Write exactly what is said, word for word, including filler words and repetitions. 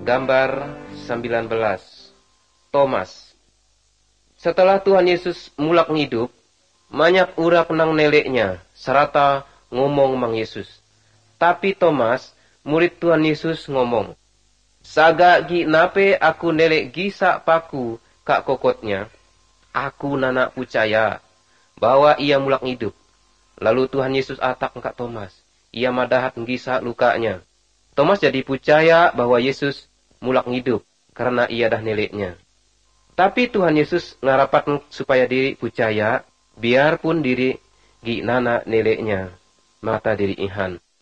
Gambar sembilan belas. Thomas. Setelah Tuhan Yesus mulak ngidup, banyak ura penang neleknya, serata ngomong Mang Yesus. Tapi Thomas, murid Tuhan Yesus ngomong, "Saga gi nape aku nelek gisa paku kak kokotnya, aku nana percaya bahwa ia mulak ngidup." Lalu Tuhan Yesus atak kak Thomas, ia madahat gisa lukanya. Thomas jadi percaya bahwa Yesus mulak ngidup karena ia dah neleknya. Tapi Tuhan Yesus ngarapat supaya diri percaya, biarpun diri gi nana neleknya, mata diri ihan.